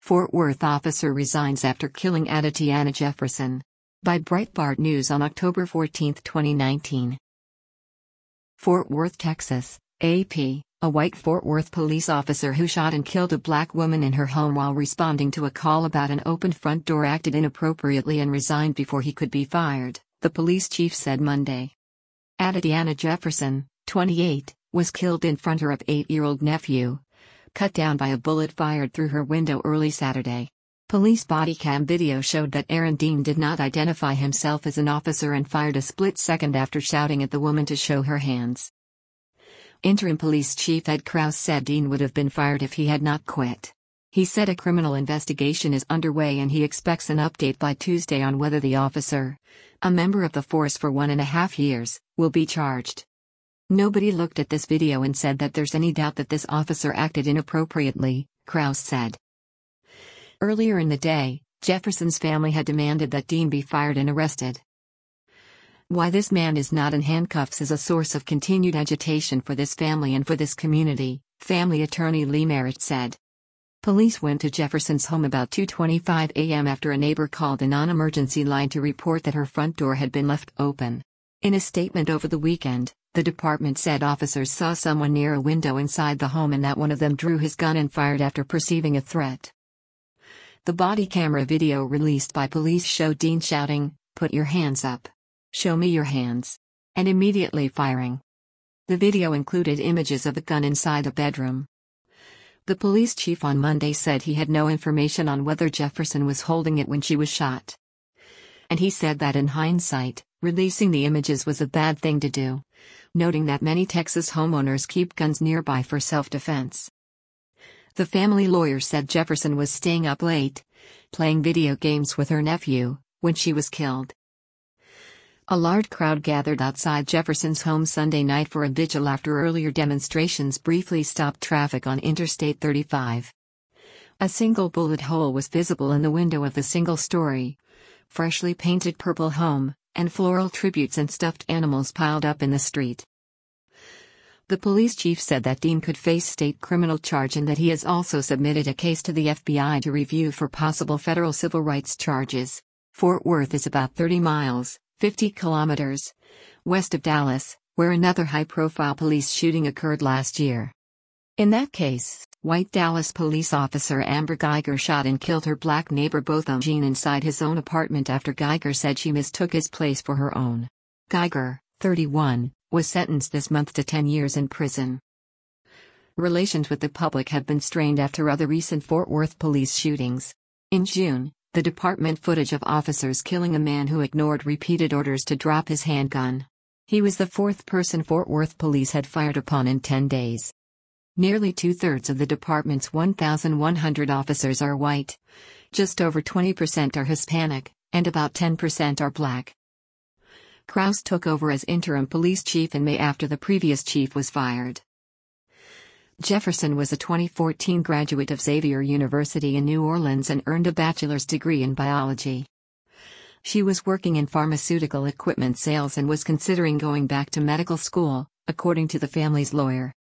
Fort Worth officer resigns after killing Adatiana Jefferson. By Breitbart News on October 14, 2019. Fort Worth, Texas, AP. A white Fort Worth police officer who shot and killed a black woman in her home while responding to a call about an open front door acted inappropriately and resigned before he could be fired, the police chief said Monday. Adatiana Jefferson, 28, was killed in front of her 8-year-old nephew, cut down by a bullet fired through her window early Saturday. Police body cam video showed that Aaron Dean did not identify himself as an officer and fired a split second after shouting at the woman to show her hands. Interim Police Chief Ed Kraus said Dean would have been fired if he had not quit. He said a criminal investigation is underway and he expects an update by Tuesday on whether the officer, a member of the force for 1.5 years, will be charged. Nobody looked at this video and said that there's any doubt that this officer acted inappropriately, Kraus said. Earlier in the day, Jefferson's family had demanded that Dean be fired and arrested. Why this man is not in handcuffs is a source of continued agitation for this family and for this community, family attorney Lee Merritt said. Police went to Jefferson's home about 2:25 a.m. after a neighbor called a non-emergency line to report that her front door had been left open. In a statement over the weekend, the department said officers saw someone near a window inside the home and that one of them drew his gun and fired after perceiving a threat. The body camera video released by police showed Dean shouting, "Put your hands up. Show me your hands," and immediately firing. The video included images of the gun inside the bedroom. The police chief on Monday said he had no information on whether Jefferson was holding it when she was shot. And he said that in hindsight, releasing the images was a bad thing to do, noting that many Texas homeowners keep guns nearby for self-defense. The family lawyer said Jefferson was staying up late, playing video games with her nephew, when she was killed. A large crowd gathered outside Jefferson's home Sunday night for a vigil after earlier demonstrations briefly stopped traffic on Interstate 35. A single bullet hole was visible in the window of the single-story, freshly painted purple home, and floral tributes and stuffed animals piled up in the street. The police chief said that Dean could face state criminal charge and that he has also submitted a case to the FBI to review for possible federal civil rights charges. Fort Worth is about 30 miles, 50 kilometers, west of Dallas, where another high-profile police shooting occurred last year. In that case, white Dallas police officer Amber Geiger shot and killed her black neighbor Botham Jean inside his own apartment after Geiger said she mistook his place for her own. Geiger, 31, was sentenced this month to 10 years in prison. Relations with the public have been strained after other recent Fort Worth police shootings. In June, the department footage of officers killing a man who ignored repeated orders to drop his handgun. He was the fourth person Fort Worth police had fired upon in 10 days. Nearly two-thirds of the department's 1,100 officers are white. Just over 20% are Hispanic, and about 10% are black. Kraus took over as interim police chief in May after the previous chief was fired. Jefferson was a 2014 graduate of Xavier University in New Orleans and earned a bachelor's degree in biology. She was working in pharmaceutical equipment sales and was considering going back to medical school, according to the family's lawyer.